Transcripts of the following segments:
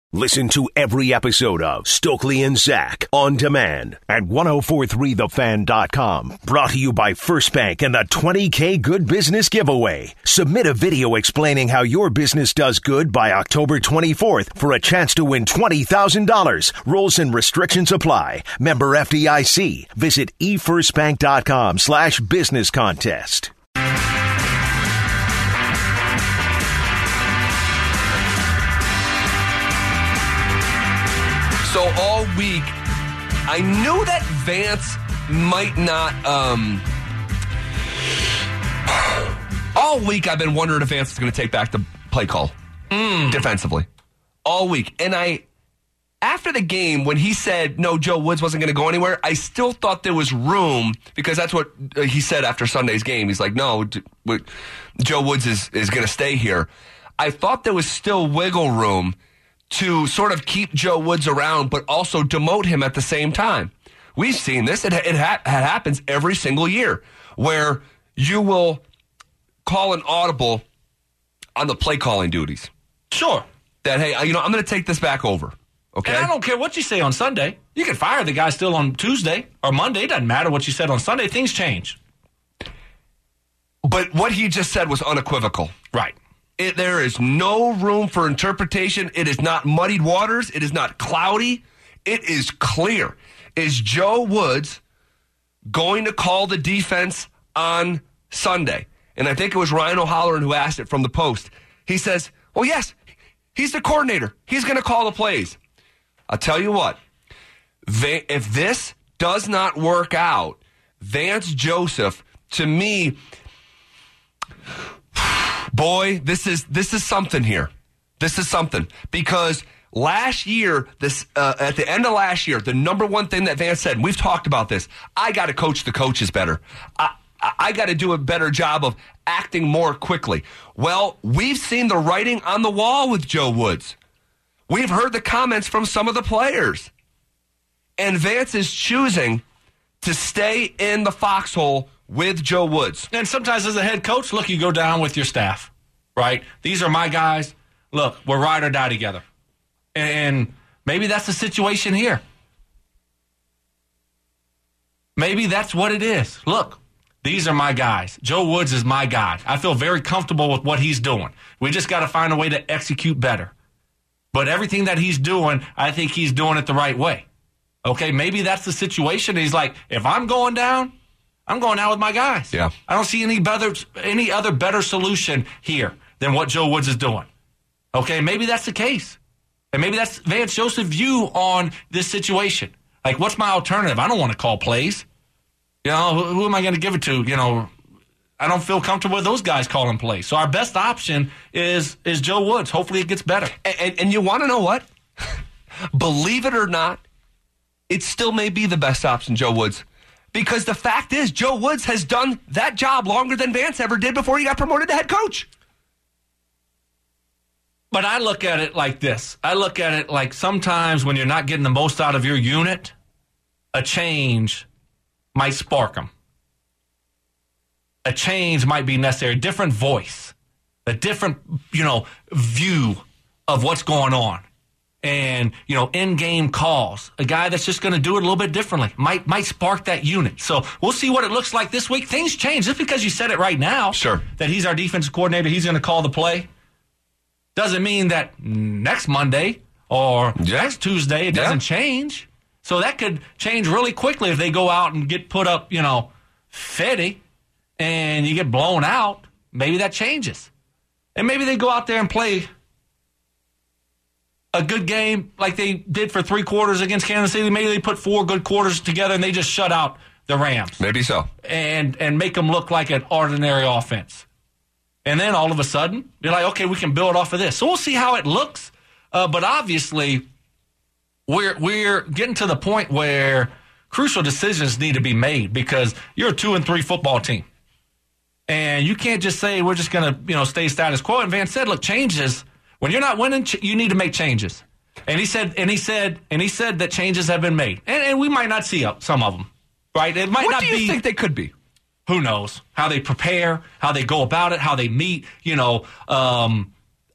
Listen to every episode of Stokely and Zach on demand at 1043thefan.com. Brought to you by First Bank and the $20K Good Business Giveaway. Submit a video explaining how your business does good by October 24th for a chance to win $20,000. Rules and restrictions apply. Member FDIC. Visit efirstbank.com/business contest. So all week, I knew that Vance might not, all week I've been wondering if Vance is going to take back the play call defensively. All week. And after the game, when he said, no, Joe Woods wasn't going to go anywhere, I still thought there was room, because that's what he said after Sunday's game. He's like, no, Joe Woods is going to stay here. I thought there was still wiggle room to sort of keep Joe Woods around, but also demote him at the same time. We've seen this. It happens every single year, where you will call an audible on the play calling duties. Sure. That, hey, I'm going to take this back over. Okay. And I don't care what you say on Sunday. You can fire the guy still on Tuesday or Monday. It doesn't matter what you said on Sunday. Things change. But what he just said was unequivocal. Right. There is no room for interpretation. It is not muddied waters. It is not cloudy. It is clear. Is Joe Woods going to call the defense on Sunday? And I think it was Ryan O'Halloran who asked it from the Post. He says, well, yes, he's the coordinator. He's going to call the plays. I'll tell you what, if this does not work out, Vance Joseph, to me, boy, this is something here. This is something, because last year, at the end of last year, the number one thing that Vance said, and we've talked about this, I got to coach the coaches better. I got to do a better job of acting more quickly. Well, we've seen the writing on the wall with Joe Woods. We've heard the comments from some of the players. And Vance is choosing to stay in the foxhole with Joe Woods. And sometimes as a head coach, look, you go down with your staff, right? These are my guys. Look, we're ride or die together. And maybe that's the situation here. Maybe that's what it is. Look, these are my guys. Joe Woods is my guy. I feel very comfortable with what he's doing. We just got to find a way to execute better. But everything that he's doing, I think he's doing it the right way. Okay, maybe that's the situation. He's like, if I'm going down, I'm going out with my guys. Yeah. I don't see any other better solution here than what Joe Woods is doing. Okay, maybe that's the case. And maybe that's Vance Joseph's view on this situation. Like, what's my alternative? I don't want to call plays. You know, who am I going to give it to? You know, I don't feel comfortable with those guys calling plays. So our best option is Joe Woods. Hopefully it gets better. And you want to know what? Believe it or not, it still may be the best option, Joe Woods. Because the fact is, Joe Woods has done that job longer than Vance ever did before he got promoted to head coach. But I look at it like this. I look at it like sometimes when you're not getting the most out of your unit, a change might spark them. A change might be necessary. A different voice. A different, view of what's going on. And, in-game calls. A guy that's just going to do it a little bit differently. Might spark that unit. So we'll see what it looks like this week. Things change. Just because you said it right now. Sure. That he's our defensive coordinator, he's going to call the play. Doesn't mean that next Monday or next Tuesday it doesn't change. So that could change really quickly if they go out and get put up, 50 and you get blown out. Maybe that changes. And maybe they go out there and play a good game like they did for 3 quarters against Kansas City. Maybe they put 4 good quarters together and they just shut out the Rams. Maybe so. And make them look like an ordinary offense. And then all of a sudden, you're like, okay, we can build off of this. So we'll see how it looks. But obviously, we're getting to the point where crucial decisions need to be made because you're a 2-3 football team. And you can't just say we're just going to, stay status quo. And Vance said, look, changes. When you're not winning, you need to make changes. And he said that changes have been made. And we might not see some of them, right? It might not be. What do you think they could be? Who knows? How they prepare, how they go about it, how they meet, how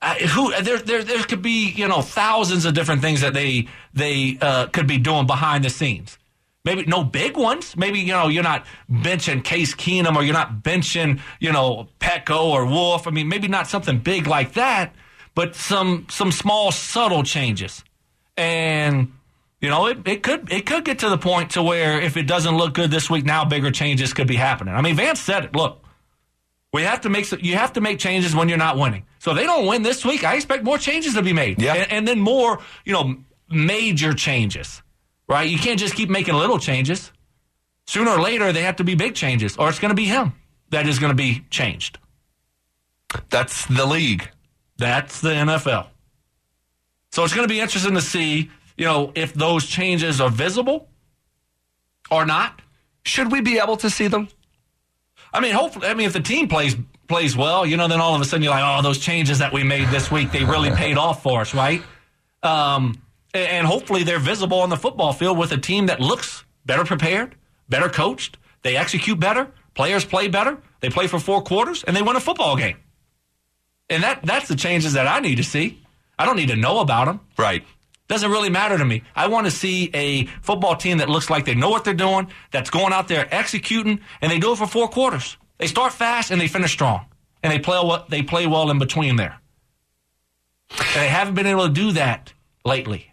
There could be, thousands of different things that they could be doing behind the scenes. Maybe no big ones. Maybe, you're not benching Case Keenum or you're not benching, Petco or Wolf. I mean, maybe not something big like that, but some small subtle changes. And, it could get to the point to where if it doesn't look good this week, now bigger changes could be happening. I mean, Vance said it. Look, you have to make changes when you're not winning. So if they don't win this week, I expect more changes to be made. Yeah. And then more, major changes, right? You can't just keep making little changes. Sooner or later, they have to be big changes, or it's going to be him that is going to be changed. That's the league. That's the NFL. So it's going to be interesting to see, if those changes are visible or not. Should we be able to see them? I mean, hopefully. I mean, if the team plays well, then all of a sudden you're like, oh, those changes that we made this week, they really paid off for us, right? And hopefully they're visible on the football field with a team that looks better prepared, better coached. They execute better. Players play better. They play for 4 quarters, and they win a football game. And that's the changes that I need to see. I don't need to know about them. Right. Doesn't really matter to me. I want to see a football team that looks like they know what they're doing, that's going out there executing, and they do it for 4 quarters. They start fast and they finish strong, and they play well in between there. And they haven't been able to do that lately.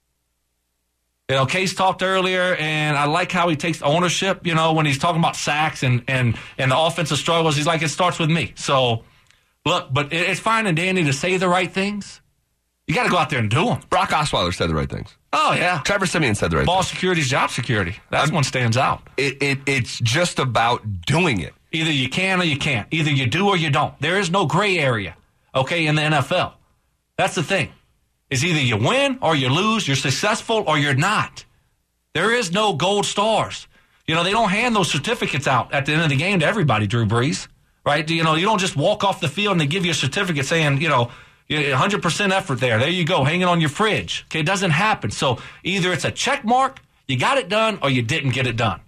Case talked earlier, and I like how he takes ownership. When he's talking about sacks and the offensive struggles, he's like, it starts with me. So, look, but it's fine and dandy to say the right things. You got to go out there and do them. Brock Osweiler said the right things. Oh, yeah. Trevor Siemian said the right Ball things. security is job security. That one stands out. It's just about doing it. Either you can or you can't. Either you do or you don't. There is no gray area, in the NFL. That's the thing. It's either you win or you lose, you're successful or you're not. There is no gold stars. They don't hand those certificates out at the end of the game to everybody, Drew Brees, right? You don't just walk off the field and they give you a certificate saying, 100% effort there. There you go, hanging on your fridge. Okay, it doesn't happen. So either it's a check mark, you got it done, or you didn't get it done.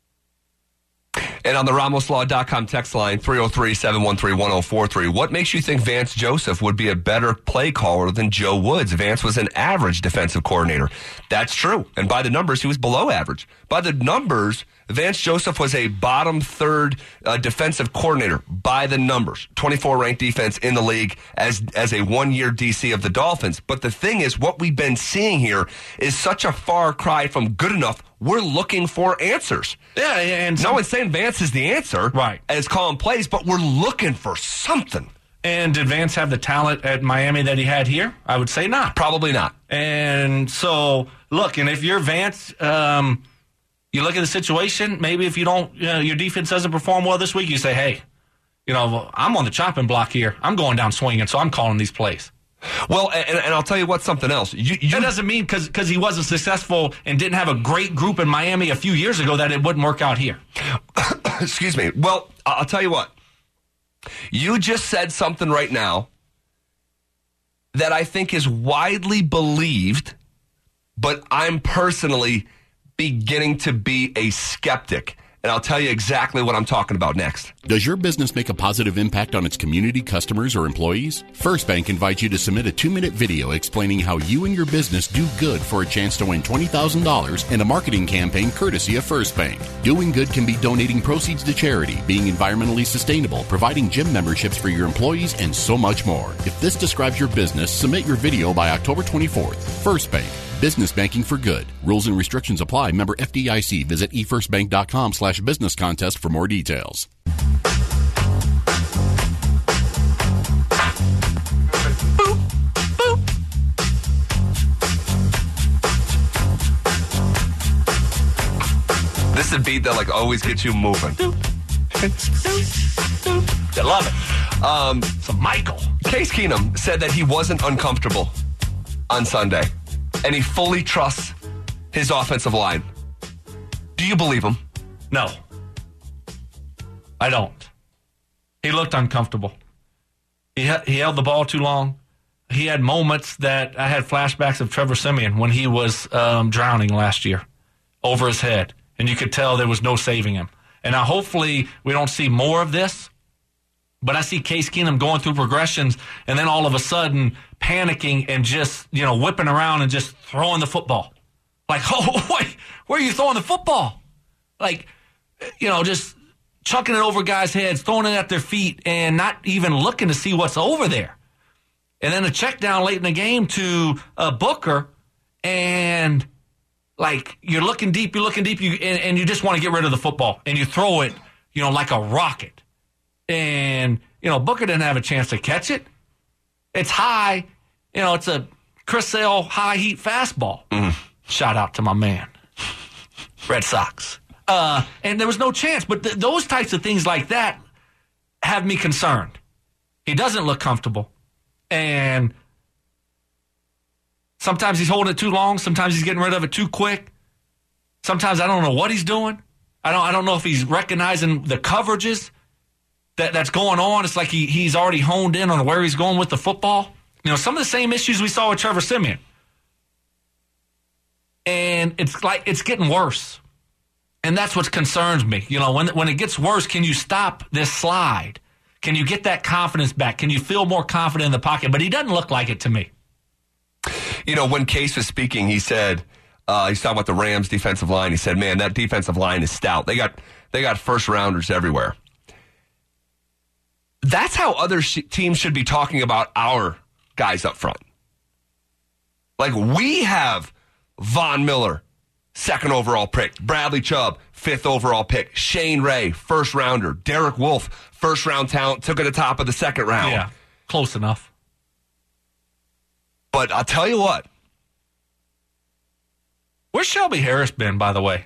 And on the RamosLaw.com text line, 303-713-1043, what makes you think Vance Joseph would be a better play caller than Joe Woods? Vance was an average defensive coordinator. That's true. And by the numbers, he was below average. By the numbers, Vance Joseph was a bottom third defensive coordinator by the numbers. 24 ranked defense in the league as a 1-year DC of the Dolphins. But the thing is, what we've been seeing here is such a far cry from good enough. We're looking for answers. Yeah, and no one's saying Vance is the answer. Right. As calling plays, but we're looking for something. And did Vance have the talent at Miami that he had here? I would say not. Probably not. And so, look, and if you're Vance, you look at the situation, maybe if you don't, your defense doesn't perform well this week, you say, hey, I'm on the chopping block here. I'm going down swinging, so I'm calling these plays. Well, and I'll tell you what, something else. That doesn't mean because he wasn't successful and didn't have a great group in Miami a few years ago that it wouldn't work out here. Excuse me. Well, I'll tell you what. You just said something right now that I think is widely believed, but I'm personally beginning to be a skeptic. And I'll tell you exactly what I'm talking about next. Does your business make a positive impact on its community, customers, or employees? First Bank invites you to submit a 2-minute video explaining how you and your business do good for a chance to win $20,000 and a marketing campaign courtesy of First Bank. Doing good can be donating proceeds to charity, being environmentally sustainable, providing gym memberships for your employees, and so much more. If this describes your business, submit your video by October 24th. First Bank. Business banking for good. Rules and restrictions apply. Member FDIC. Visit efirstbank.com/business contest for more details. Boop, boop. This is a beat that always gets you moving. I love it. So Michael. Case Keenum said that he wasn't uncomfortable on Sunday. And he fully trusts his offensive line. Do you believe him? No. I don't. He looked uncomfortable. He held the ball too long. He had moments that I had flashbacks of Trevor Siemian when he was drowning last year over his head. And you could tell there was no saving him. And now hopefully we don't see more of this. But I see Case Keenum going through progressions and then all of a sudden panicking and just, whipping around and just throwing the football. Like, oh, wait, where are you throwing the football? Like, just chucking it over guys' heads, throwing it at their feet, and not even looking to see what's over there. And then a check down late in the game to Booker, and like you're looking deep, and you just want to get rid of the football, and you throw it, like a rocket. And, Booker didn't have a chance to catch it. It's high, it's a Chris Sale high heat fastball. Shout out to my man, Red Sox. And there was no chance. But those types of things like that have me concerned. He doesn't look comfortable. And sometimes he's holding it too long. Sometimes he's getting rid of it too quick. Sometimes I don't know what he's doing. I don't know if he's recognizing the coverages that's going on. It's like he's already honed in on where he's going with the football. Some of the same issues we saw with Trevor Siemian. And it's like it's getting worse. And that's what concerns me. When it gets worse, can you stop this slide? Can you get that confidence back? Can you feel more confident in the pocket? But he doesn't look like it to me. When Case was speaking, he said, he's talking about the Rams defensive line. He said, man, that defensive line is stout. They got first rounders everywhere. That's how other teams should be talking about our guys up front. Like, we have Von Miller, 2nd overall pick. Bradley Chubb, 5th overall pick. Shane Ray, 1st rounder. Derek Wolfe, 1st round talent, took at the top of the 2nd round. Yeah, close enough. But I'll tell you what. Where's Shelby Harris been, by the way?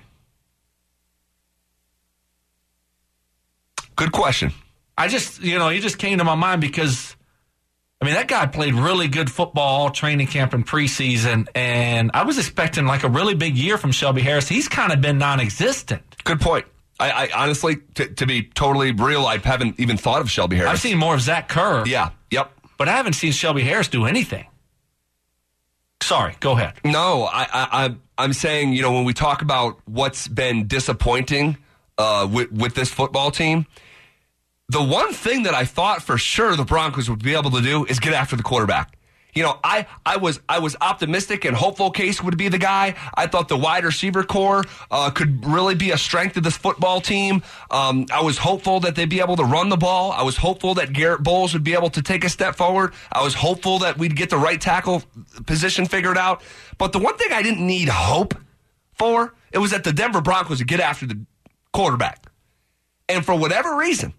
Good question. He just came to my mind because, that guy played really good football all training camp and preseason, and I was expecting like a really big year from Shelby Harris. He's kind of been non-existent. Good point. I honestly, to be totally real, I haven't even thought of Shelby Harris. I've seen more of Zach Kerr. Yeah, yep. But I haven't seen Shelby Harris do anything. Sorry, go ahead. No, I'm saying, when we talk about what's been disappointing with this football team, the one thing that I thought for sure the Broncos would be able to do is get after the quarterback. I was optimistic and hopeful Case would be the guy. I thought the wide receiver core could really be a strength of this football team. I was hopeful that they'd be able to run the ball. I was hopeful that Garrett Bowles would be able to take a step forward. I was hopeful that we'd get the right tackle position figured out. But the one thing I didn't need hope for, it was that the Denver Broncos would get after the quarterback. And for whatever reason,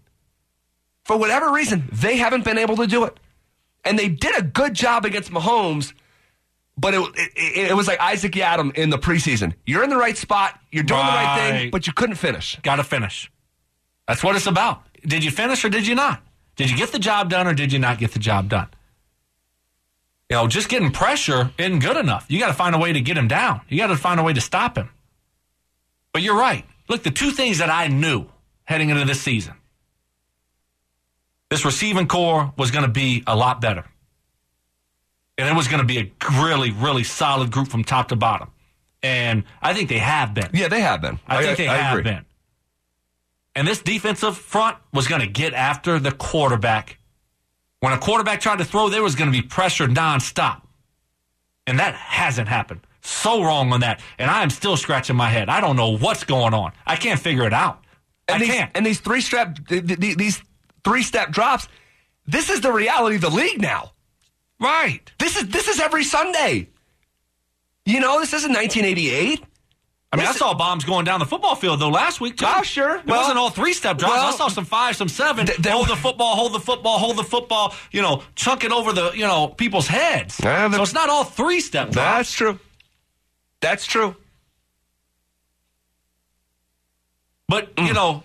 they haven't been able to do it. And they did a good job against Mahomes, but it was like Isaac Yiadom in the preseason. You're in the right spot, you're doing the right thing, but you couldn't finish. Got to finish. That's what it's about. Did you finish or did you not? Did you get the job done or did you not get the job done? Just getting pressure isn't good enough. You got to find a way to get him down. You got to find a way to stop him. But you're right. Look, the two things that I knew heading into this season, this receiving core was going to be a lot better. And it was going to be a really, really solid group from top to bottom. And I think they have been. Yeah, they have been. I think they have been. And this defensive front was going to get after the quarterback. When a quarterback tried to throw, there was going to be pressure nonstop. And that hasn't happened. So wrong on that. And I am still scratching my head. I don't know what's going on. I can't figure it out. I can't. And these three-step drops, this is the reality of the league now. Right. This is every Sunday. This isn't 1988. I saw bombs going down the football field, though, last week, too. Oh, sure. It wasn't all three-step drops. I saw some 5, some 7. Hold the football, chunk it over the, people's heads. So it's not all three-step drops. That's true. But,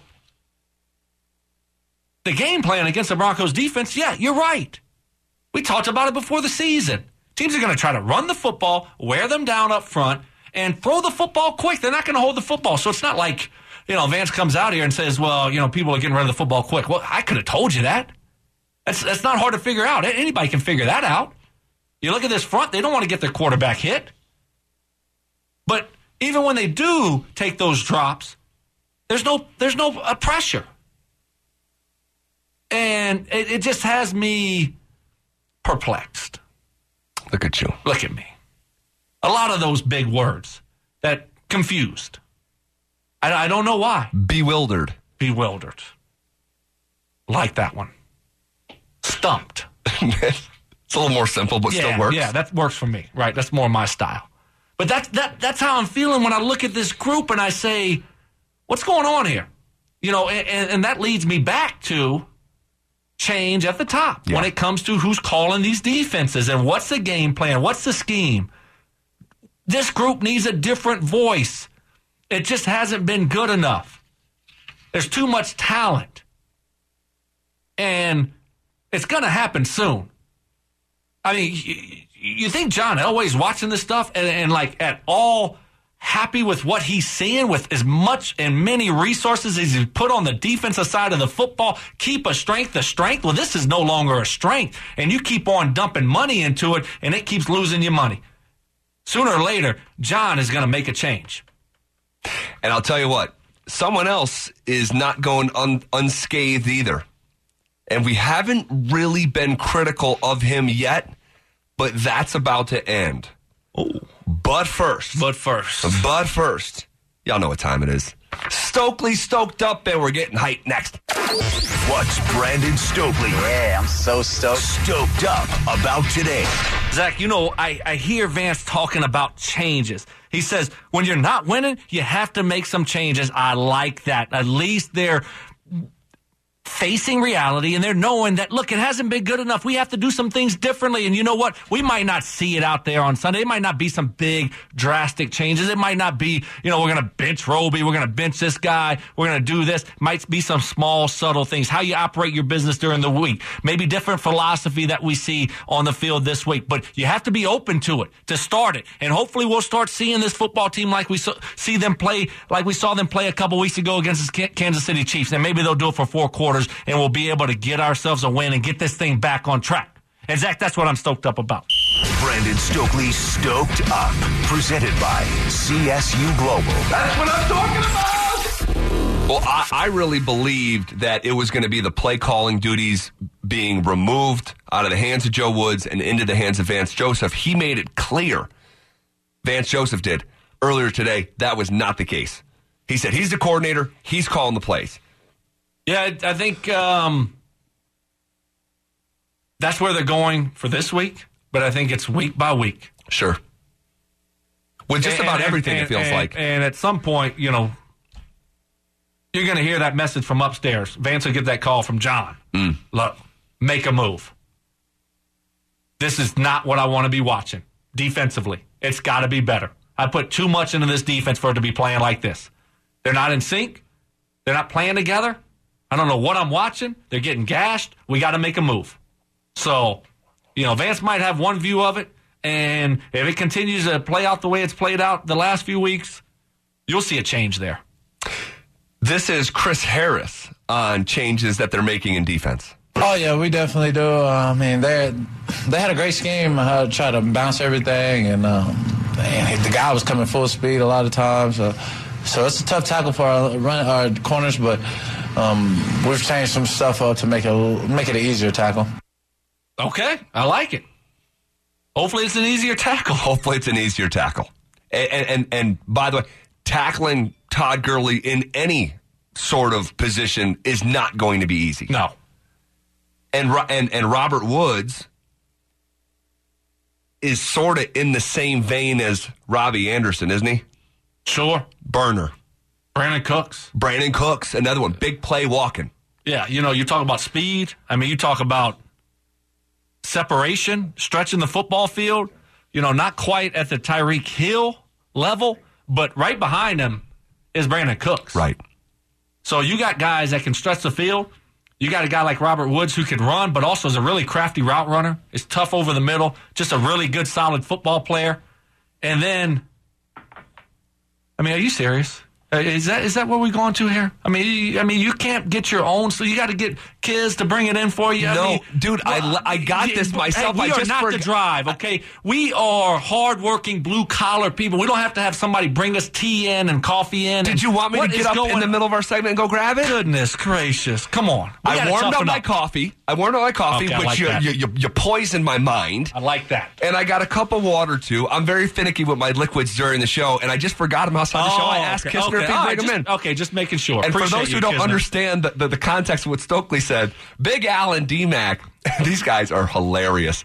the game plan against the Broncos defense, yeah, you're right. We talked about it before the season. Teams are going to try to run the football, wear them down up front, and throw the football quick. They're not going to hold the football. So it's not like, Vance comes out here and says, well, people are getting rid of the football quick. Well, I could have told you that. That's not hard to figure out. Anybody can figure that out. You look at this front, they don't want to get their quarterback hit. But even when they do take those drops, there's no pressure. And it just has me perplexed. Look at you. Look at me. A lot of those big words that confused. I don't know why. Bewildered. Bewildered. Like that one. Stumped. It's a little more simple, but still works. Yeah, that works for me. Right, that's more my style. But that's how I'm feeling when I look at this group and I say, what's going on here? You know, and that leads me back to change at the top when it comes to who's calling these defenses and what's the game plan, what's the scheme. This group needs a different voice. It just hasn't been good enough. There's too much talent. And it's going to happen soon. I mean, you think John Elway's watching this stuff and like at all happy with what he's seeing with as much and many resources as he's put on the defensive side of the football? Keep a strength a strength? Well, this is no longer a strength. And you keep on dumping money into it and it keeps losing you money. Sooner or later, John is going to make a change. And I'll tell you what, someone else is not going unscathed either. And we haven't really been critical of him yet, but that's about to end. Oh. But first, y'all know what time it is. Stokely stoked up, and we're getting hyped next. What's Brandon Stokely? Yeah, I'm so stoked. Stoked up about today. Zach, you know, I hear Vance talking about changes. He says, when you're not winning, you have to make some changes. I like that. At least they're facing reality and they're knowing that, look, it hasn't been good enough. We have to do some things differently. And you know what? We might not see it out there on Sunday. It might not be some big, drastic changes. It might not be, you know, we're going to bench Roby. We're going to bench this guy. We're going to do this. Might be some small, subtle things. How you operate your business during the week. Maybe different philosophy that we see on the field this week. But you have to be open to it, to start it. And hopefully we'll start seeing this football team like we see them play, like we saw them play a couple weeks ago against the Kansas City Chiefs. And maybe they'll do it for 4 quarters. And we'll be able to get ourselves a win and get this thing back on track. And, Zach, that's what I'm stoked up about. Brandon Stokely Stoked Up. Presented by CSU Global. That's what I'm talking about! Well, I really believed that it was going to be the play calling duties being removed out of the hands of Joe Woods and into the hands of Vance Joseph. He made it clear, Vance Joseph did, earlier today, that was not the case. He said he's the coordinator, he's calling the plays. Yeah, I think that's where they're going for this week, but I think it's week by week. Sure. With just about everything, it feels like. And at some point, you know, you're going to hear that message from upstairs. Vance will get that call from John. Look, make a move. This is not what I want to be watching defensively. It's got to be better. I put too much into this defense for it to be playing like this. They're not in sync. They're not playing together. I don't know what I'm watching. They're getting gashed. We got to make a move. So, you know, Vance might have one view of it, and if it continues to play out the way it's played out the last few weeks, you'll see a change there. This is Chris Harris on changes that they're making in defense. Oh, yeah, we definitely do. I mean, they had a great scheme, how to try to bounce everything, and the guy was coming full speed a lot of times. So it's a tough tackle for our corners, but we've changed some stuff up to make it an easier tackle. Okay, I like it. Hopefully it's an easier tackle. Hopefully it's an easier tackle. And by the way, tackling Todd Gurley in any sort of position is not going to be easy. No. And Robert Woods is sort of in the same vein as Robbie Anderson, isn't he? Sure. Burner. Brandon Cooks, another one. Big play walking. Yeah, you know, you talk about speed. I mean, you talk about separation, stretching the football field. You know, not quite at the Tyreek Hill level, but right behind him is Brandon Cooks. Right. So you got guys that can stretch the field. You got a guy like Robert Woods who can run, but also is a really crafty route runner. Is tough over the middle. Just a really good, solid football player. And then, I mean, are you serious? Is that what we're going to here? I mean, you can't get your own, so you got to get kids to bring it in for you. Dude, I got this myself. Hey, we are not the drive, okay? We are hardworking, blue-collar people. We don't have to have somebody bring us tea in and coffee in. Did you want me to get up in the middle of our segment and go grab it? Goodness gracious. Come on. I warmed up my coffee, Okay, which you poisoned my mind. I like that. And I got a cup of water, too. I'm very finicky with my liquids during the show, and I just forgot them outside the show. I asked Kistner if he'd bring them in. Okay, just making sure. And Appreciate for those who don't understand the context of what Stokely said, Big Al and D-Mac, these guys are hilarious.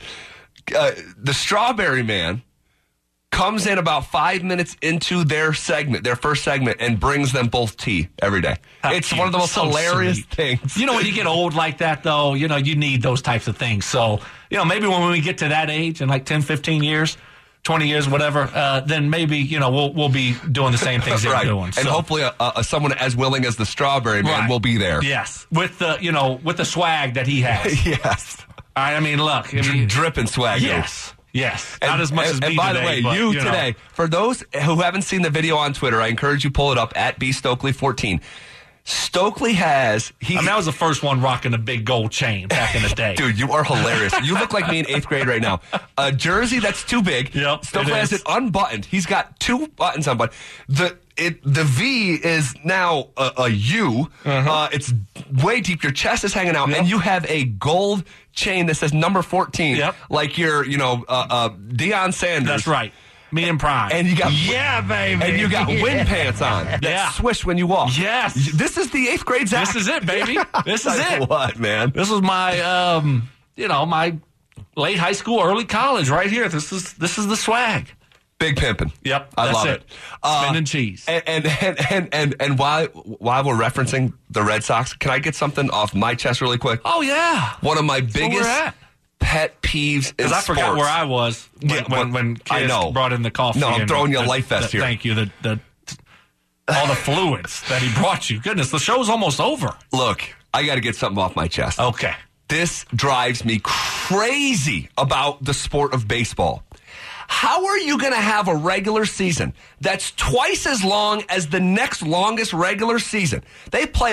The Strawberry Man comes in about 5 minutes into their first segment, and brings them both tea every day. It's one of the most hilarious things. You know, when you get old like that, though, you need those types of things. So, maybe when we get to that age in like 10, 15 years, 20 years, whatever, then maybe, we'll be doing the same things they're doing. And hopefully someone as willing as the Strawberry Man will be there. Yes. With the swag that he has. Yes. I mean, look. Dripping swag. Yes. Not as much as me today. And by today, the way, you today, for those who haven't seen the video on Twitter, I encourage you pull it up at BStokely14. Stokely has... that was the first one rocking the big gold chain back in the day. Dude, you are hilarious. You look like me in 8th grade right now. A jersey that's too big. Yep, Stokely has it unbuttoned. He's got 2 buttons unbuttoned. The V is now a U. It's way deep. Your chest is hanging out, and you have a gold chain that says number 14. Yep. Like you're, Deion Sanders. That's right. Me and Prime. And you got baby. And you got wind pants on that swish when you walk. Yes. This is the 8th grade Zach. This is it, baby. This is it. What, man? This was my my late high school, early college right here. This is the swag. Big pimping. Yep. I love it. Spinning cheese. And while we're referencing the Red Sox, can I get something off my chest really quick? Oh yeah. One of my biggest pet peeves in sports. I forgot where I was when kids brought in the coffee. No, I'm throwing you a life vest here. Thank you. All the fluids that he brought you. Goodness, the show's almost over. Look, I got to get something off my chest. Okay. This drives me crazy about the sport of baseball. How are you going to have a regular season that's twice as long as the next longest regular season? They play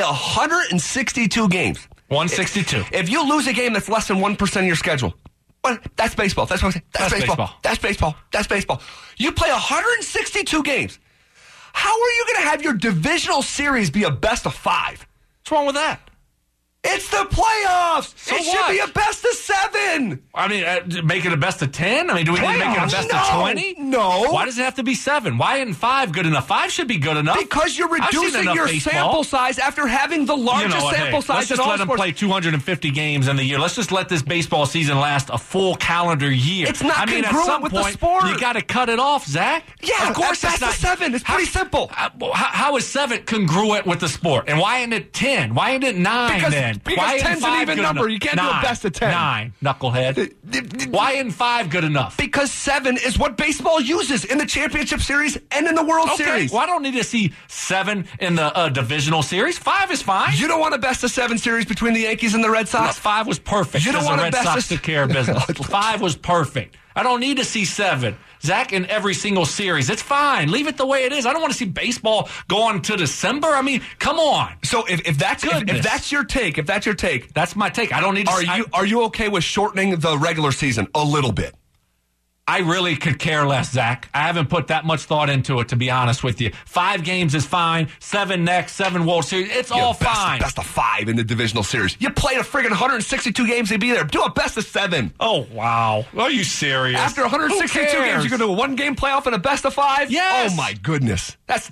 162 games. 162. If you lose a game that's less than 1% of your schedule, well, that's baseball. That's baseball. That's baseball. That's baseball. You play 162 games. How are you going to have your divisional series be a best of 5? What's wrong with that? It's the playoffs. So it should be a best of 7. I mean, make it a best of 10? I mean, do we need to make it a best of 20? No. Why does it have to be 7? Why isn't 5 good enough? 5 should be good enough. Because you're reducing your sample size after having the largest sample size. Let's just let them play 250 games in the year. Let's just let this baseball season last a full calendar year. It's not congruent with the sport. You got to cut it off, Zach. Yeah, of course it's not. 7. It's pretty simple. How is 7 congruent with the sport? And why isn't it 10? Why isn't it 9 then? Because 10's an even number. You can't do a best of 10. 9, knucklehead. Why isn't 5 good enough? Because 7 is what baseball uses in the championship series and in the World Series. Well, I don't need to see 7 in the divisional series. 5 is fine. You don't want a best of 7 series between the Yankees and the Red Sox? No, 5 was perfect. You don't want the a Red Sox took care of business. 5 was perfect. I don't need to see 7. Zach, in every single series. It's fine. Leave it the way it is. I don't want to see baseball go on to December. I mean, come on. So if that's your take, that's my take. I don't need to Are you okay with shortening the regular season a little bit? I really could care less, Zach. I haven't put that much thought into it, to be honest with you. 5 games is fine. 7 next, 7 World Series. It's all fine. Best of 5 in the divisional series. You played a friggin' 162 games to be there. Do a best of 7. Oh, wow. Are you serious? After 162 games, you're going to do a 1-game playoff and a best of 5? Yes. Oh, my goodness. That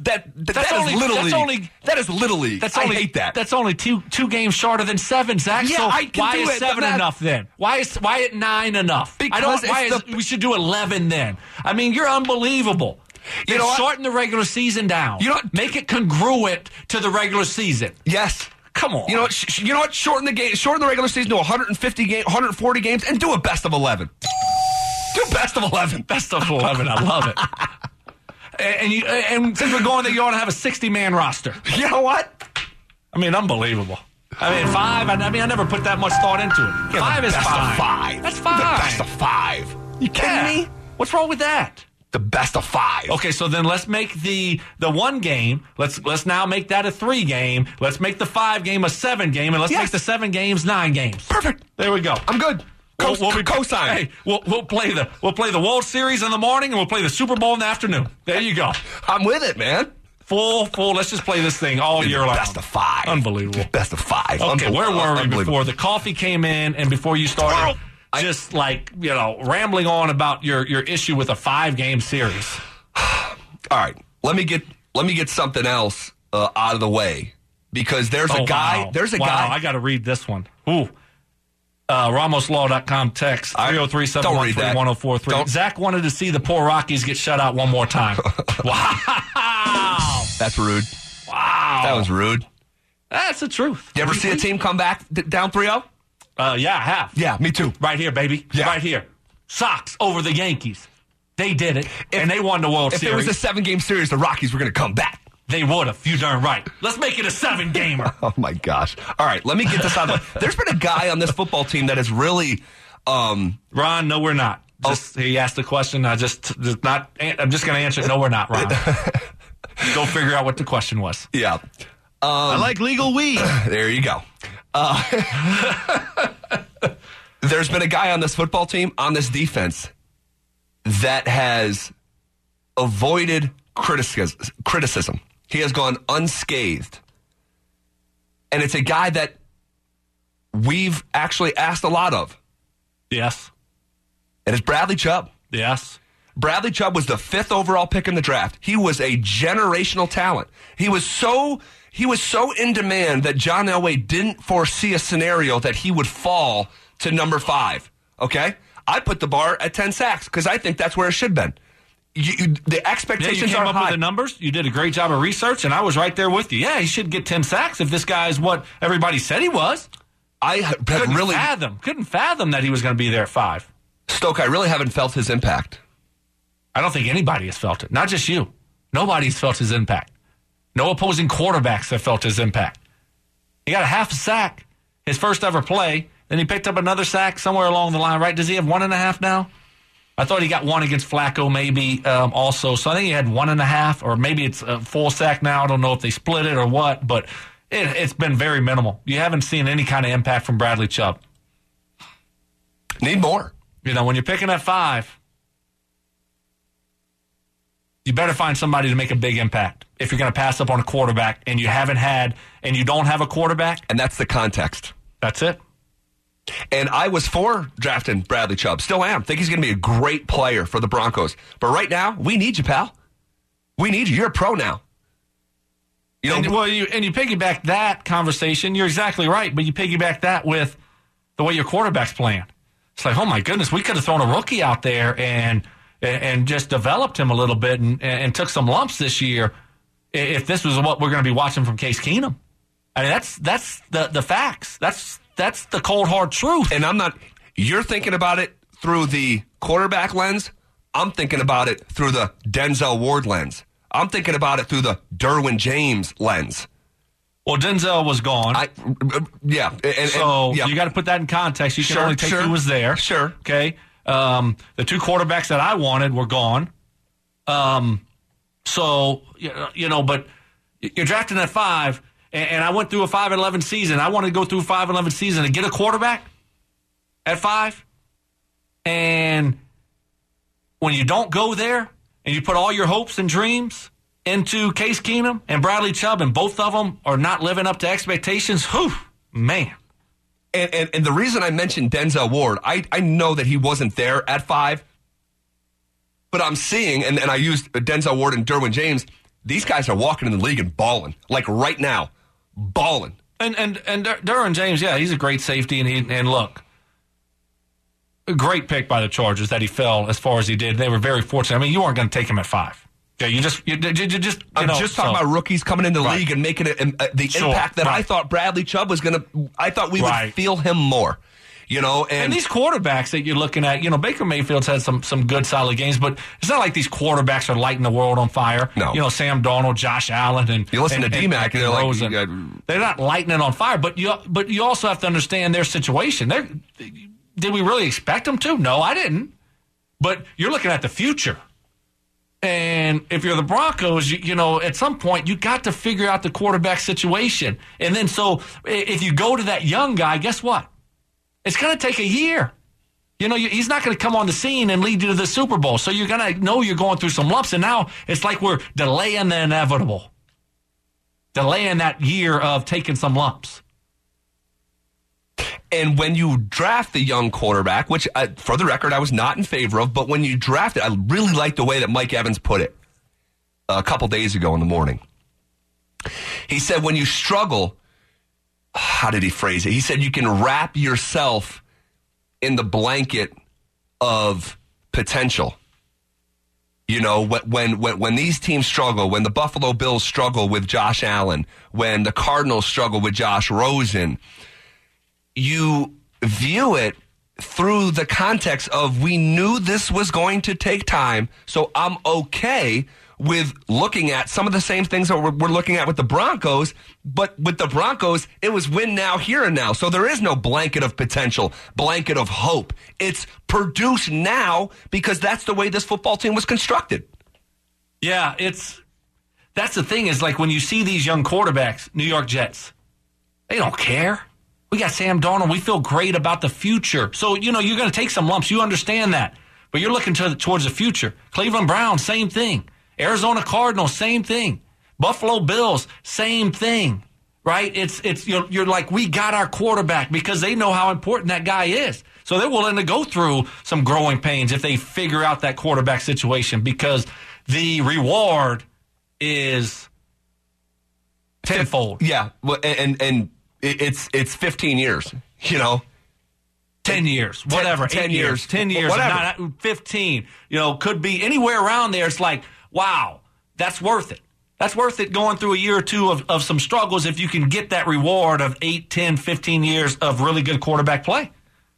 is Little League. I hate that. That's only two games shorter than 7, Zach. Yeah, so I can why do is it, 7 enough then? Why is 9 enough? Because we should do 11 then. I mean, you're unbelievable. Shorten the regular season down. Make it congruent to the regular season. Yes. Come on. You know what? Shorten the regular season to 140 games, and do a best of 11. Do best of 11. Best of 11. I love it. And since we're going there, you ought to have a 60-man roster. You know what? I mean, unbelievable. I mean, 5. I never put that much thought into it. 5 is fine. Best of 5. That's fine. The best of 5. You kidding me? What's wrong with that? The best of 5. Okay, so then let's make the 1 game. Let's now make that a 3 game. Let's make the 5 game a 7 game, and let's make the 7 games 9 games. Perfect. There we go. I'm good. Co-sign. Hey, we'll play the World Series in the morning, and we'll play the Super Bowl in the afternoon. There you go. I'm with it, man. Full. Let's just play this thing all year long. Best of 5. Unbelievable. Best of 5. Okay, where were we before the coffee came in and before you started just rambling on about your issue with a 5-game series? All right, let me get something else out of the way because there's a guy. Wow. There's a guy. I got to read this one. Ooh. RamosLaw.com text 303-713-1043. Zach wanted to see the poor Rockies get shut out one more time. Wow. That's rude. Wow. That was rude. That's the truth. You ever see a team come back down 3-0? Yeah, I have. Yeah, me too. Right here, baby. Yeah. Right here. Sox over the Yankees. They did it, and they won the World Series. If it was a 7-game series, the Rockies were going to come back. They would have. You darn right. Let's make it a 7-gamer. Oh, my gosh. All right, let me get this out of the way. There's been a guy on this football team that is really... Ron, no, we're not. He asked the question. I'm just going to answer it. No, we're not, Ron. Go figure out what the question was. Yeah. I like legal weed. There you go. There's been a guy on this football team, on this defense, that has avoided criticism. He has gone unscathed. And it's a guy that we've actually asked a lot of. Yes. And it's Bradley Chubb. Yes. Bradley Chubb was the 5th overall pick in the draft. He was a generational talent. He was so in demand that John Elway didn't foresee a scenario that he would fall to number 5. Okay? I put the bar at 10 sacks because I think that's where it should have been. The expectations you came are up high. with the numbers. You did a great job of research, and I was right there with you. Yeah, he should get 10 sacks if this guy is what everybody said he was. Couldn't fathom that he was going to be there at 5. Stoke, I really haven't felt his impact. I don't think anybody has felt it. Not just you. Nobody's felt his impact. No opposing quarterbacks have felt his impact. He got a half a sack his first ever play. Then he picked up another sack somewhere along the line, right? Does he have 1.5 now? I thought he got 1 against Flacco maybe also. So I think he had 1.5, or maybe it's a full sack now. I don't know if they split it or what, but it's been very minimal. You haven't seen any kind of impact from Bradley Chubb. Need more. When you're picking at 5, you better find somebody to make a big impact. If you're going to pass up on a quarterback and you don't have a quarterback. And that's the context. That's it. And I was for drafting Bradley Chubb. Still am. Think he's going to be a great player for the Broncos. But right now, we need you, pal. We need you. You're a pro now. You piggyback that conversation. You're exactly right. But you piggyback that with the way your quarterback's playing. It's like, oh, my goodness, we could have thrown a rookie out there and just developed him a little bit and took some lumps this year if this was what we're going to be watching from Case Keenum. I mean, that's the facts. That's the cold, hard truth. And you're thinking about it through the quarterback lens. I'm thinking about it through the Denzel Ward lens. I'm thinking about it through the Derwin James lens. Well, Denzel was gone. You got to put that in context. You can only take who was there. Sure. Okay. The 2 quarterbacks that I wanted were gone. But you're drafting at 5. And I went through a 5-11 season. I wanted to go through a 5-11 season to get a quarterback at 5. And when you don't go there and you put all your hopes and dreams into Case Keenum and Bradley Chubb, and both of them are not living up to expectations, man. And the reason I mentioned Denzel Ward, I know that he wasn't there at 5, but I'm seeing, and I used Denzel Ward and Derwin James, these guys are walking in the league and balling, like right now. Balling. And Derwin James, yeah, he's a great safety, and look, a great pick by the Chargers that he fell as far as he did. They were very fortunate. I mean, you weren't going to take him at 5. Okay, I'm just talking about rookies coming into the league and making it the impact that I thought Bradley Chubb was going to. I thought we would feel him more. And these quarterbacks that you're looking at, Baker Mayfield's had some good, solid games, but it's not like these quarterbacks are lighting the world on fire. No. Sam Darnold, Josh Allen, and you listen to D-Mac, and they're Rosen. Like, they're not lighting it on fire. But you also have to understand their situation. Did we really expect them to? No, I didn't. But you're looking at the future. And if you're the Broncos, you know, at some point you got to figure out the quarterback situation. And then so if you go to that young guy, guess what? It's going to take a year. You know, he's not going to come on the scene and lead you to the Super Bowl. So you're going to know you're going through some lumps. And now it's like we're delaying the inevitable. Delaying that year of taking some lumps. And when you draft the young quarterback, which for the record I was not in favor of, but when you draft it, I really like the way that Mike Evans put it a couple days ago in the morning. He said when you struggle, how did he phrase it? He said you can wrap yourself in the blanket of potential. You know, when these teams struggle, when the Buffalo Bills struggle with Josh Allen, when the Cardinals struggle with Josh Rosen, you view it through the context of we knew this was going to take time, so I'm okay with looking at some of the same things that we're looking at with the Broncos, but with the Broncos, it was win now, here and now. So there is no blanket of potential, blanket of hope. It's produce now because that's the way this football team was constructed. Yeah, that's the thing is like when you see these young quarterbacks, New York Jets, they don't care. We got Sam Darnold. We feel great about the future. So, you know, you're going to take some lumps. You understand that. But you're looking towards the future. Cleveland Browns, same thing. Arizona Cardinals, same thing. Buffalo Bills, same thing. Right? It's you're like, we got our quarterback because they know how important that guy is. So they're willing to go through some growing pains if they figure out that quarterback situation because the reward is tenfold. Yeah. Well, and it's 15 years, you know. 10 years, whatever. 10 years. 10 years, whatever. Not 15. You know, could be anywhere around there. It's like, wow, that's worth it. That's worth it going through a year or two of some struggles if you can get that reward of 8, 10, 15 years of really good quarterback play.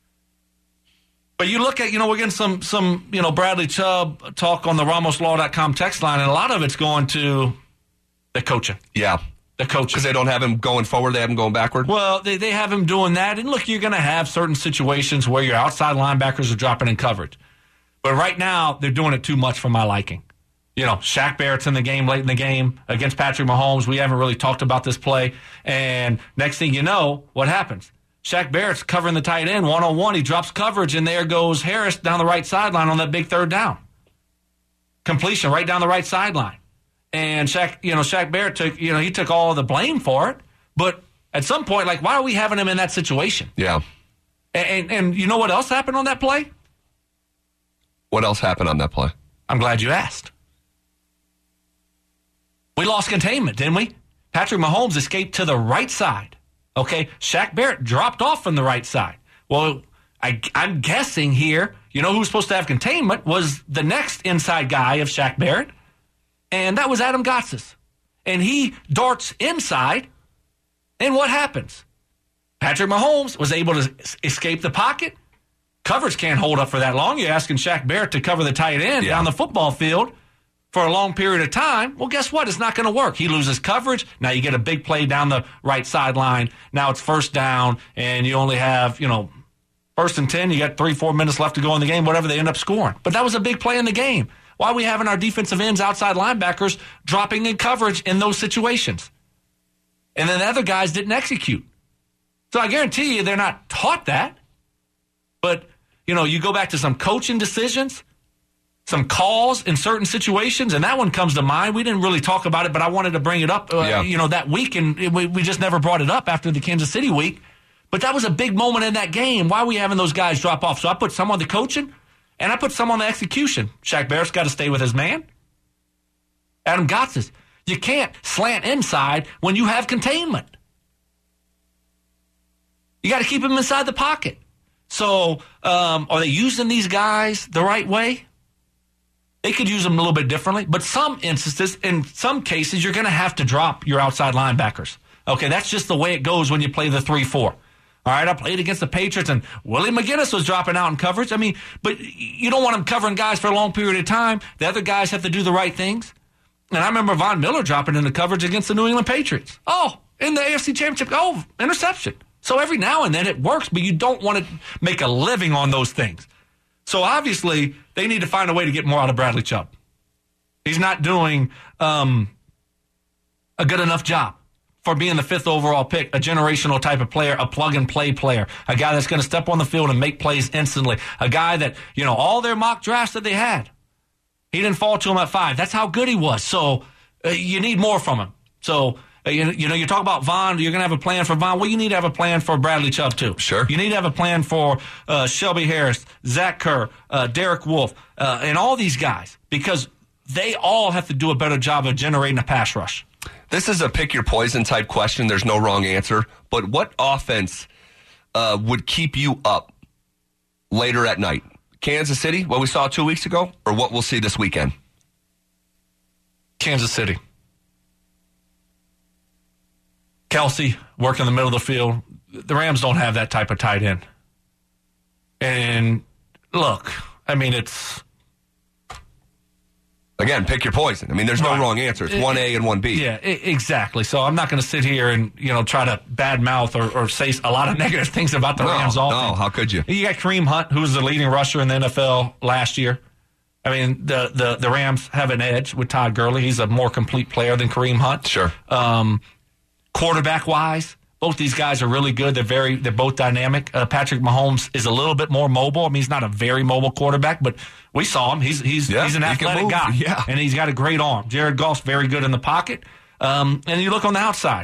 But you look at, you know, we're getting some you know, Bradley Chubb talk on the RamosLaw.com text line, and a lot of it's going to the coaching. Yeah. The coaches. Because they don't have him going forward, they have him going backward? Well, they have him doing that. And look, you're going to have certain situations where your outside linebackers are dropping in coverage. But right now, they're doing it too much for my liking. You know, Shaq Barrett's in the game late in the game against Patrick Mahomes. We haven't really talked about this play. And next thing you know, what happens? Shaq Barrett's covering the tight end one-on-one. He drops coverage, and there goes Harris down the right sideline on that big third down. Completion right down the right sideline. And Shaq Barrett took all the blame for it. But at some point, like, why are we having him in that situation? Yeah. And you know what else happened on that play? What else happened on that play? I'm glad you asked. We lost containment, didn't we? Patrick Mahomes escaped to the right side. Okay, Shaq Barrett dropped off from the right side. Well, I'm guessing here, you know who's supposed to have containment was the next inside guy of Shaq Barrett. And that was Adam Gotsis. And he darts inside. And what happens? Patrick Mahomes was able to escape the pocket. Coverage can't hold up for that long. You're asking Shaq Barrett to cover the tight end down the football field for a long period of time. Well, guess what? It's not going to work. He loses coverage. Now you get a big play down the right sideline. Now it's first down, and you only have, you know, first and 10. You got 3-4 minutes left to go in the game, whatever they end up scoring. But that was a big play in the game. Why are we having our defensive ends, outside linebackers, dropping in coverage in those situations? And then the other guys didn't execute. So I guarantee you they're not taught that. But, you know, you go back to some coaching decisions, some calls in certain situations, and that one comes to mind. We didn't really talk about it, but I wanted to bring it up, you know, that week, and we just never brought it up after the Kansas City week. But that was a big moment in that game. Why are we having those guys drop off? So I put some on the coaching. And I put some on the execution. Shaq Barrett's got to stay with his man. Adam Gotsis. You can't slant inside when you have containment. You got to keep him inside the pocket. So are they using these guys the right way? They could use them a little bit differently. But some instances, in some cases, you're going to have to drop your outside linebackers. Okay, that's just the way it goes when you play the 3-4. All right, I played against the Patriots, and Willie McGinnis was dropping out in coverage. I mean, but you don't want him covering guys for a long period of time. The other guys have to do the right things. And I remember Von Miller dropping into coverage against the New England Patriots. Oh, in the AFC Championship, interception. So every now and then it works, but you don't want to make a living on those things. So obviously, they need to find a way to get more out of Bradley Chubb. He's not doing a good enough job for being the 5th overall pick, a generational type of player, a plug-and-play player, a guy that's going to step on the field and make plays instantly, a guy that, all their mock drafts that they had, he didn't fall to him at 5. That's how good he was. So you need more from him. So, you talk about Von, you're going to have a plan for Von. Well, you need to have a plan for Bradley Chubb, too. Sure. You need to have a plan for Shelby Harris, Zach Kerr, Derek Wolfe, and all these guys, because they all have to do a better job of generating a pass rush. This is a pick your poison type question. There's no wrong answer. But what offense would keep you up later at night? Kansas City, what we saw 2 weeks ago, or what we'll see this weekend? Kansas City. Kelsey, work in the middle of the field. The Rams don't have that type of tight end. And look, it's... Again, pick your poison. There's no wrong answer. It's 1A and 1B. Yeah, exactly. So I'm not going to sit here and, try to badmouth or say a lot of negative things about the Rams offense. No, how could you? You got Kareem Hunt, who's the leading rusher in the NFL last year. The Rams have an edge with Todd Gurley. He's a more complete player than Kareem Hunt. Sure. Quarterback-wise, both these guys are really good. They're both dynamic. Patrick Mahomes is a little bit more mobile. He's not a very mobile quarterback, but we saw him. He's an athletic guy, and he's got a great arm. Jared Goff's very good in the pocket. And you look on the outside.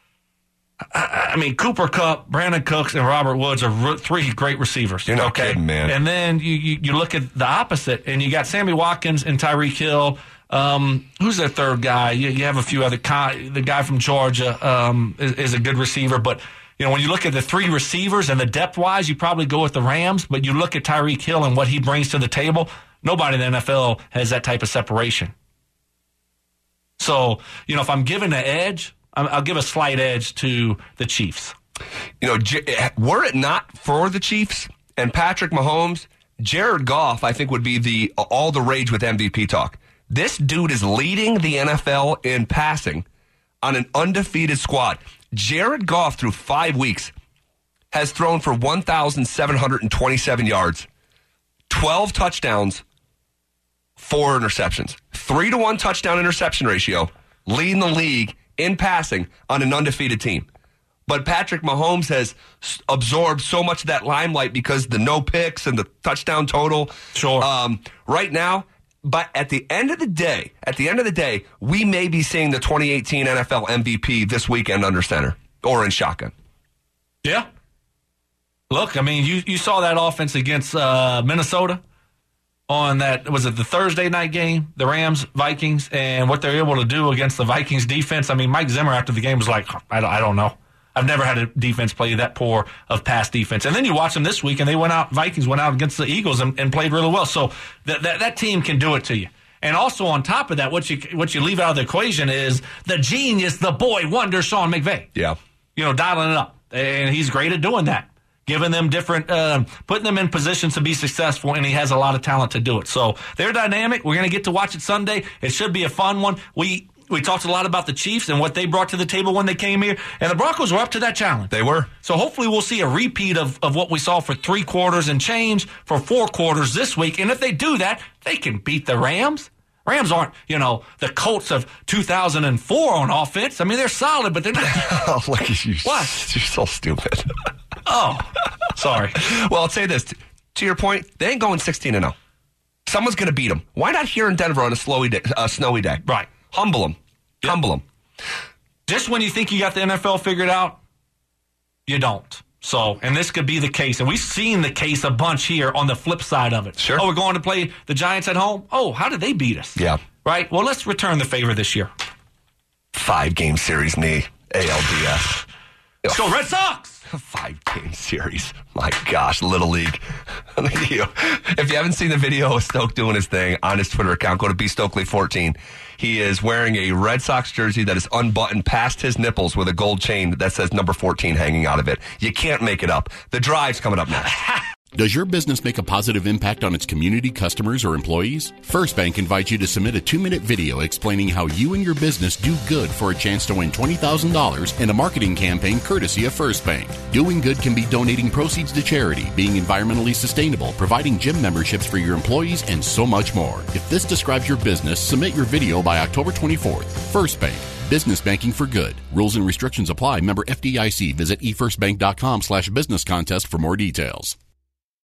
Cooper Kupp, Brandon Cooks, and Robert Woods are 3 great receivers. You're not kidding, man. And then you look at the opposite, and you got Sammy Watkins and Tyreek Hill. Who's their third guy? You have a few other. The guy from Georgia is a good receiver, but when you look at the 3 receivers and the depth wise, you probably go with the Rams. But you look at Tyreek Hill and what he brings to the table. Nobody in the NFL has that type of separation. So if I'm giving an edge, I'll give a slight edge to the Chiefs. Were it not for the Chiefs and Patrick Mahomes, Jared Goff, I think, would be all the rage with MVP talk. This dude is leading the NFL in passing on an undefeated squad. Jared Goff, through 5 weeks, has thrown for 1,727 yards, 12 touchdowns, 4 interceptions. 3-to-1 touchdown interception ratio, leading the league in passing on an undefeated team. But Patrick Mahomes has absorbed so much of that limelight because the no picks and the touchdown total. Sure. Right now, but at the end of the day, we may be seeing the 2018 NFL MVP this weekend under center or in shotgun. Yeah. Look, you saw that offense against Minnesota on that, was it the Thursday night game, the Rams-Vikings, and what they're able to do against the Vikings defense. Mike Zimmer after the game was like, I don't know. I've never had a defense play that poor of pass defense. And then you watch them this week, and Vikings went out against the Eagles and played really well. So that team can do it to you. And also on top of that, what you leave out of the equation is the genius, the boy wonder, Sean McVay. Yeah. Dialing it up. And he's great at doing that, giving them different, putting them in positions to be successful, and he has a lot of talent to do it. So they're dynamic. We're going to get to watch it Sunday. It should be a fun one. We talked a lot about the Chiefs and what they brought to the table when they came here, and the Broncos were up to that challenge. They were. So hopefully we'll see a repeat of what we saw for 3 quarters and change for 4 quarters this week. And if they do that, they can beat the Rams. Rams aren't, the Colts of 2004 on offense. They're solid, but they're not. Oh, look at you. What? You're so stupid. Oh, sorry. Well, I'll say this. To your point, they ain't going 16-0. Someone's going to beat them. Why not here in Denver on a snowy day? Right. Humble them. Yep. Humble them. Just when you think you got the NFL figured out, you don't. So, and this could be the case. And we've seen the case a bunch here on the flip side of it. Sure. Oh, we're going to play the Giants at home? Oh, how did they beat us? Yeah. Right? Well, let's return the favor this year. 5-game series, me. ALDS. Let's go Red Sox! 5-game series. My gosh, Little League. If you haven't seen the video of Stoke doing his thing on his Twitter account, go to BStokely14. He is wearing a Red Sox jersey that is unbuttoned past his nipples with a gold chain that says number 14 hanging out of it. You can't make it up. The Drive's coming up next. Does your business make a positive impact on its community, customers, or employees? First Bank invites you to submit a 2-minute video explaining how you and your business do good for a chance to win $20,000 in a marketing campaign courtesy of First Bank. Doing good can be donating proceeds to charity, being environmentally sustainable, providing gym memberships for your employees, and so much more. If this describes your business, submit your video by October 24th. First Bank. Business banking for good. Rules and restrictions apply. Member FDIC. Visit efirstbank.com/business contest for more details.